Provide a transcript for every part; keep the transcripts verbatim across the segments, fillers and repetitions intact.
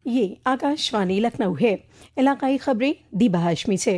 ये आकाशवाणी लखनऊ है। इलाकाई खबरें दीबा हाशमी से।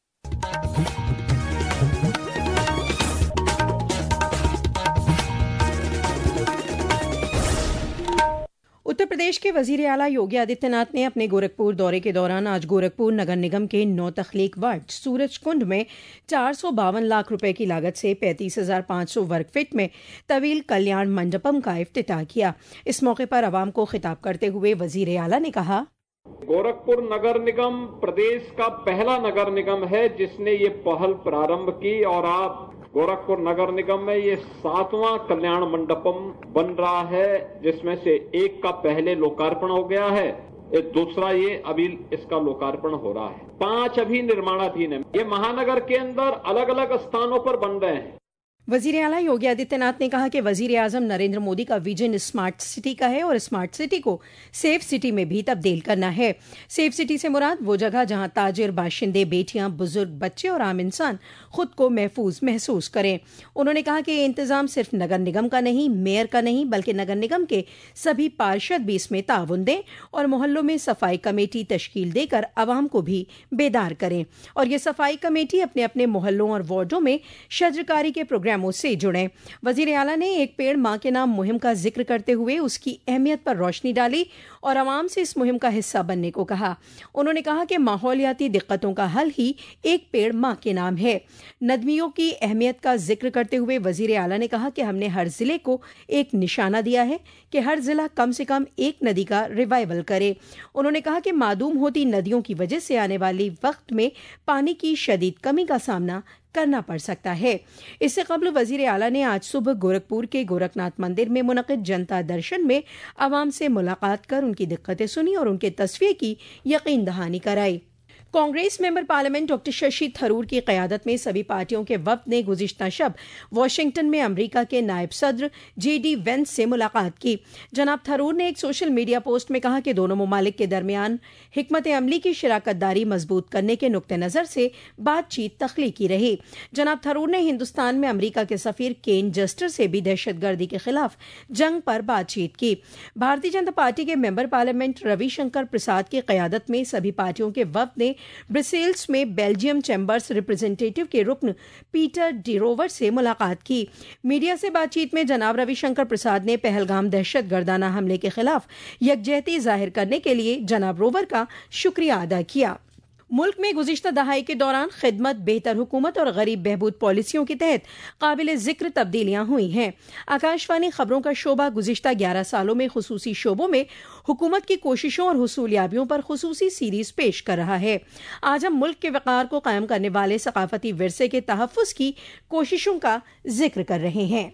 उत्तर प्रदेश के वजीर आला योगी आदित्यनाथ ने अपने गोरखपुर दौरे के दौरान आज गोरखपुर नगर निगम के नौ तख्लीक वार्ड सूरज कुंड में चार सौ बावन लाख रुपए की लागत से पैंतीस हजार पाँच सौ वर्ग फीट में तवील कल्याण मंडपम का इफ्तिताह किया। इस मौके पर आवाम को खिताब करते हुए वजीर आला ने कहा, गोरखपुर नगर निगम प्रदेश का पहला नगर निगम है जिसने ये पहल प्रारंभ की और आप गोरखपुर नगर निगम में ये सातवां कल्याण मंडपम बन रहा है, जिसमें से एक का पहले लोकार्पण हो गया है, एक दूसरा ये अभी इसका लोकार्पण हो रहा है। पांच अभी निर्माणाधीन है। ये महानगर के अंदर अलग अलग स्थानों पर बन रहे हैं। वजीर आला योगी आदित्यनाथ ने कहा कि वजीर आजम नरेंद्र मोदी का विजन स्मार्ट सिटी का है और स्मार्ट सिटी को सेफ सिटी में भी तब्दील करना है। सेफ सिटी से मुराद वो जगह जहां ताजिर, बाशिंदे, बेटियां, बुजुर्ग, बच्चे और आम इंसान खुद को महफूज महसूस करें। उन्होंने कहा कि ये इंतजाम सिर्फ नगर निगम का नहीं, मेयर का नहीं, बल्कि नगर निगम के सभी पार्षद भी इसमें ताउन दें और मोहल्लों में सफाई कमेटी तश्कील देकर आवाम को भी बेदार करें और ये सफाई कमेटी अपने अपने मोहल्लों और वार्डों में शजरकारी के प्रोग्राम से जुड़े। वजीर आला ने एक पेड़ मां के नाम मुहिम का जिक्र करते हुए उसकी अहमियत पर रोशनी डाली और आवाम से इस मुहिम का हिस्सा बनने को कहा। उन्होंने कहा कि माहौलियाती दिक्कतों का हल ही एक पेड़ मां के नाम है। नदमियों की अहमियत का जिक्र करते हुए वजीर आला ने कहा कि हमने हर जिले को एक निशाना दिया है कि हर जिला कम से कम एक नदी का रिवाइवल करे। उन्होंने कहा कि मादूम होती नदियों की वजह से आने वाली वक्त में पानी की शदीद कमी का सामना करना पड़ सकता है। इससे कबल वजीर आला ने आज सुबह गोरखपुर के गोरखनाथ मंदिर में मुनक़िद जनता दर्शन में आवाम से मुलाकात कर उनकी दिक्कतें सुनी और उनके तस्वीर की यकीन दहानी कराई। Congress member parliament doctor Shashi Tharoor की क़यादत में सभी पार्टियों के वफ़द ने गुज़िश्ता शब वाशिंगटन में अमेरिका के नायब सदर जे डी वेंस से मुलाकात की। जनाब थरूर ने एक सोशल मीडिया पोस्ट में कहा कि दोनों ममालिक के दरमियान हिकमत अमली की शराकतदारी मजबूत करने के नुक्ते नज़र से बातचीत तख्लीकी रही। जनाब थरूर ने हिंदुस्तान में अमेरिका के सफ़ीर केन जस्टर से भी दहशतगर्दी के खिलाफ जंग पर बातचीत की। भारतीय जनता पार्टी के मेंबर पार्लियामेंट रविशंकर प्रसाद की क़यादत में सभी पार्टियों के वफ़द ने ब्रसेल्स में बेल्जियम चैम्बर्स रिप्रेजेंटेटिव के रुकन पीटर डिरोवर से मुलाकात की। मीडिया से बातचीत में जनाब रविशंकर प्रसाद ने पहलगाम दहशत गर्दाना हमले के खिलाफ यकजहती जाहिर करने के लिए जनाब रोवर का शुक्रिया अदा किया। मुल्क में गुज़िश्ता दहाई के दौरान खिदमत, बेहतर हुकूमत और गरीब बहबूद पॉलिसियों के तहत काबिल जिक्र तब्दीलियां हुई हैं। आकाशवाणी खबरों का शोबा गुज़िश्ता ग्यारह सालों में खुसूसी शोबों में हुकूमत की कोशिशों और हुसूलियाबियों पर खुसूसी सीरीज पेश कर रहा है। आज हम मुल्क के वक़ार को कायम करने वाले सकाफती विरसे के तहफ़्फ़ुज़ की कोशिशों का जिक्र कर रहे हैं।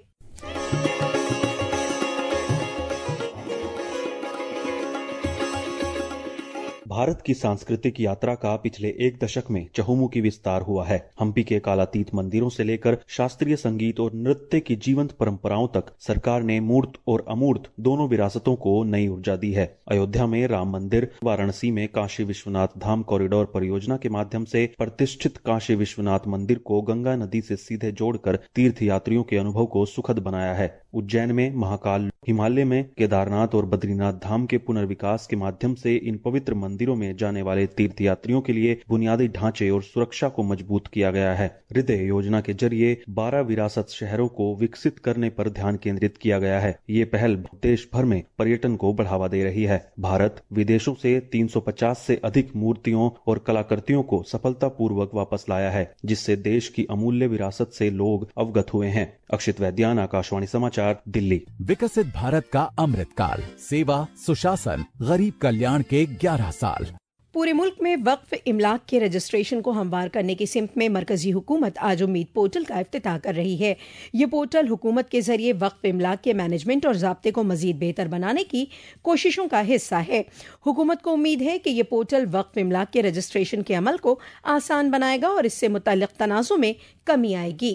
भारत की सांस्कृतिक यात्रा का पिछले एक दशक में चहुमुखी विस्तार हुआ है। हम्पी के कालातीत मंदिरों से लेकर शास्त्रीय संगीत और नृत्य की जीवंत परंपराओं तक सरकार ने मूर्त और अमूर्त दोनों विरासतों को नई ऊर्जा दी है। अयोध्या में राम मंदिर, वाराणसी में काशी विश्वनाथ धाम कॉरिडोर परियोजना के माध्यम से प्रतिष्ठित काशी विश्वनाथ मंदिर को गंगा नदी से सीधे जोड़कर तीर्थ यात्रियों के अनुभव को सुखद बनाया है। उज्जैन में महाकाल, हिमालय में केदारनाथ और बद्रीनाथ धाम के पुनर्विकास के माध्यम से इन पवित्र मंदिरों में जाने वाले तीर्थ यात्रियों के लिए बुनियादी ढांचे और सुरक्षा को मजबूत किया गया है। हृदय योजना के जरिए बारह विरासत शहरों को विकसित करने पर ध्यान केंद्रित किया गया है। ये पहल देश भर में पर्यटन को बढ़ावा दे रही है। भारत विदेशों से तीन सौ पचास से अधिक मूर्तियों और कलाकृतियों को सफलतापूर्वक वापस लाया है, जिससे देश की अमूल्य विरासत से लोग अवगत हुए हैं। अक्षित वैद्यान, आकाशवाणी समाचार, दिल्ली। विकसित भारत का अमृतकाल, सेवा, सुशासन, गरीब कल्याण के ग्यारह साल। पूरे मुल्क में वक्फ इमलाक के रजिस्ट्रेशन को हमवार करने की सिमत में मरकजी हुकूमत आज उम्मीद पोर्टल का इफ्तिताह कर रही है। ये पोर्टल हुकूमत के जरिए वक्फ इमलाक के मैनेजमेंट और ज़ाब्ते को मजीद बेहतर बनाने की कोशिशों का हिस्सा है। हुकूमत को उम्मीद है कि ये पोर्टल वक्फ इमलाक के रजिस्ट्रेशन के अमल को आसान बनाएगा और इससे मुतल्लिक़ तनाज़ुं में कमी आएगी।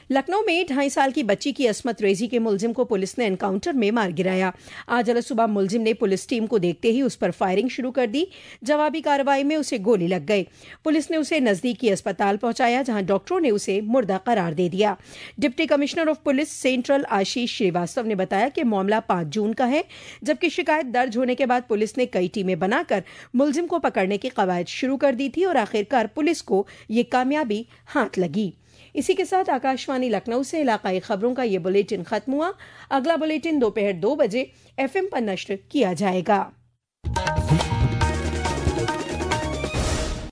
लखनऊ में ढाई साल की बच्ची की असमत रेजी के मुलजिम को पुलिस ने एनकाउंटर में मार गिराया। आज अल सुबह मुलजिम ने पुलिस टीम को देखते ही उस पर फायरिंग शुरू कर दी। जवाबी कार्रवाई में उसे गोली लग गई। पुलिस ने उसे नजदीकी अस्पताल पहुंचाया, जहां डॉक्टरों ने उसे मुर्दा करार दे दिया। Deputy commissioner of police central Ashish Srivastava ने बताया कि मामला पांच जून का है, जबकि शिकायत दर्ज होने के बाद पुलिस ने कई टीमें बनाकर मुलजिम को पकड़ने की कवायद शुरू कर दी थी और आखिरकार पुलिस को ये कामयाबी हाथ लगी। इसी के साथ आकाशवाणी लखनऊ से इलाकाई खबरों का ये बुलेटिन खत्म हुआ। अगला बुलेटिन दोपहर दो बजे एफएम पर नश्र किया जाएगा।